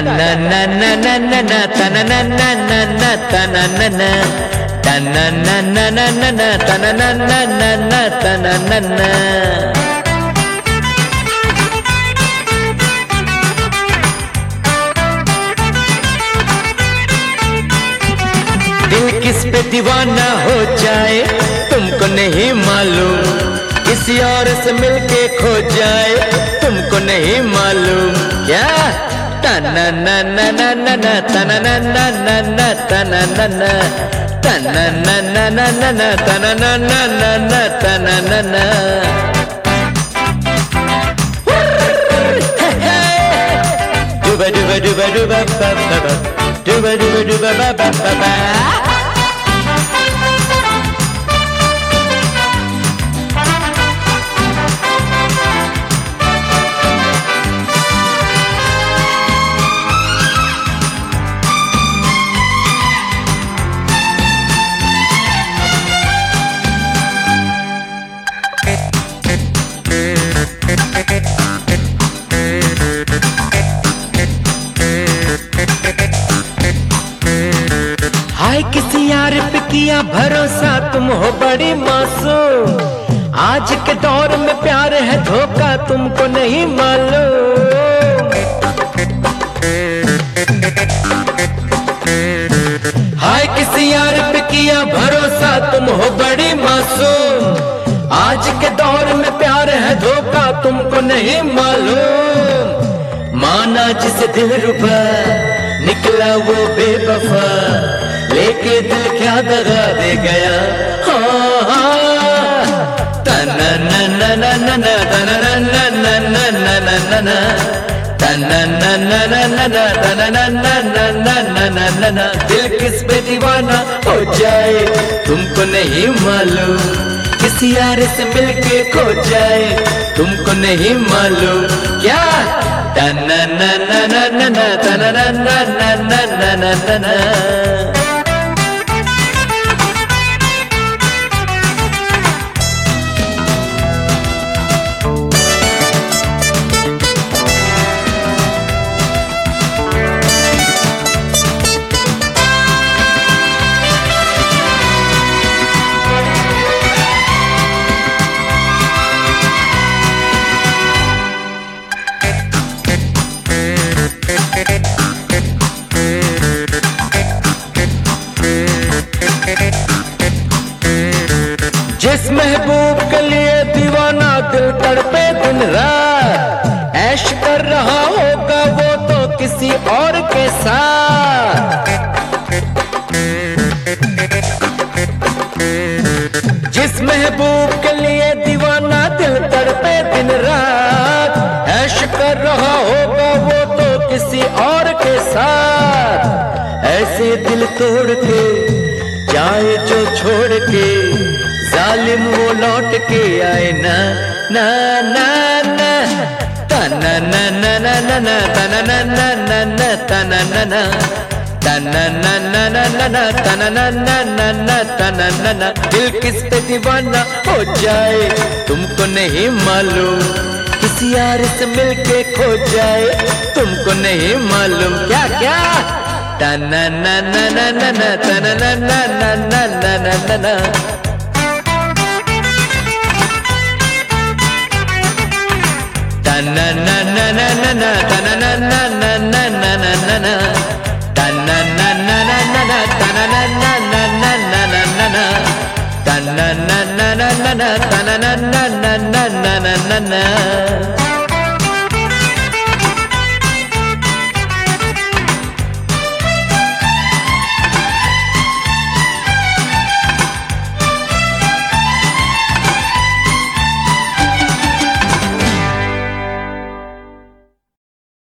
na na na na na na ta na na na na na ta na na na ta na na na na na na ta na na na na na ta na na na। दिल किस पे दीवाना हो जाए तुमको नहीं मालूम, किसी और से मिलके खो जाए तुमको नहीं मालूम क्या। ता ना ना ना ना ना ना ता ना ना ना ना ना ता ना ना ना ता ना ना ना ना ना ना ता ना ना ना ना ना ता ना ना ना। Duba duba duba duba ba ba ba, duba duba duba ba ba ba ba। हाय किसी यार पे किया भरोसा तुम हो बड़ी मासूम, आज के दौर में प्यार है धोखा तुमको नहीं मालूम। हाय किसी यार पे किया भरोसा तुम हो बड़ी मासूम, आज के दौर में प्यार है धोखा तुमको नहीं मालूम। माना जिसे दिल रुबा निकला वो बेवफा, लेके दिल क्या दगा दे गया। हाँ हाँ ता ना ना ना ना ना ना ता ना ना ना ना ना ना ना ना ना ता ना ना ना ना ना ना ता ना ना ना ना ना ना ना ना ना। दिल किस पे दीवाना हो जाए तुमको नहीं मालूम, किसी यार से मिलके खो जाए तुमको नहीं मालूम क्या। ता ना ना ना ना ना ना ता ना ना ना ना ना ना ना ना ना। जिस महबूब के लिए दीवाना दिल तड़पे दिन रात, ऐश कर रहा होगा वो तो किसी और के साथ। जिस महबूब के लिए दीवाना दिल तड़पे दिन रात, ऐश कर रहा होगा वो तो किसी और के साथ। ऐसे दिल तोड़ के जाए जो छोड़ के, जालिम वो लौट के आए ना ना ना ना ता ना ना ना ना ना ना ता ना ना ना ना ना ता ना ना ना ता ना ना ना ना ना ना ता ना ना ना ना ना ता ना ना ना। दिल किस पे दीवाना हो जाए तुमको नहीं मालूम, किसी यार से मिलके खो जाए तुमको नहीं मालूम क्या क्या। ता ना ना ना ना ना ना ता ना ना ना ना ना ना ना ना ना। Ta na na na na na na ta na na na na na na na na na ta na na na na na na ta na na na na na na na na na ta na na na na na na ta na na na na na na na na।